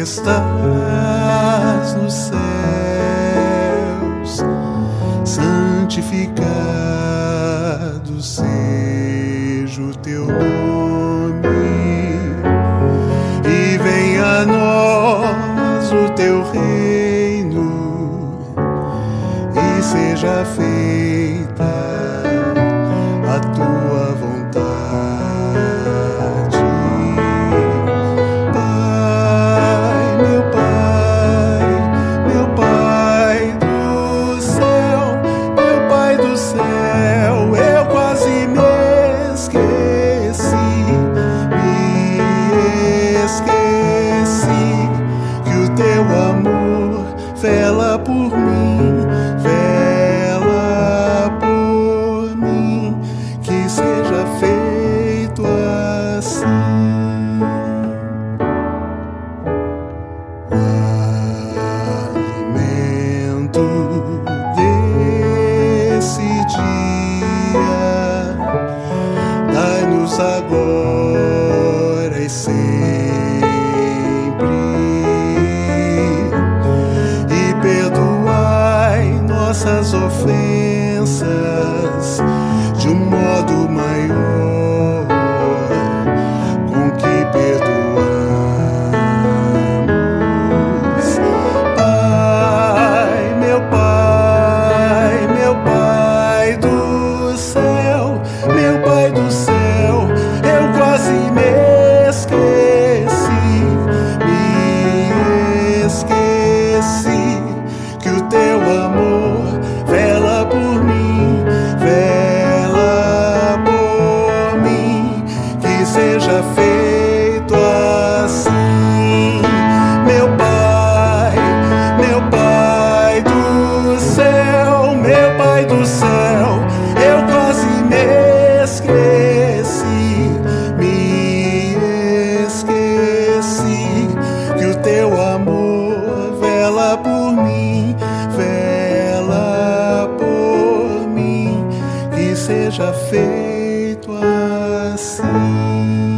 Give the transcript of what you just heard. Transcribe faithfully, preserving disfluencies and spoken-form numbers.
estás nos céus, santificado seja o teu nome, e venha a nós o teu reino, e seja feita a tua vontade. Eu quase me esqueci, me esqueci que o teu amor vela por mim, vela por mim, que seja feito assim. O alimento desse dia dai-nos agora e sempre, e perdoai nossas ofensas de um modo maior com que perdoamos. Pai, meu Pai, meu Pai do céu, meu Pai do céu, eu quase me esqueci, me esqueci que o teu amor vela por mim, vela por mim, que seja feito assim. Meu Pai, meu Pai do céu, meu Pai do céu, eu quase me esqueci, me esqueci que o teu amor vela por mim, vela por mim, que seja feito assim.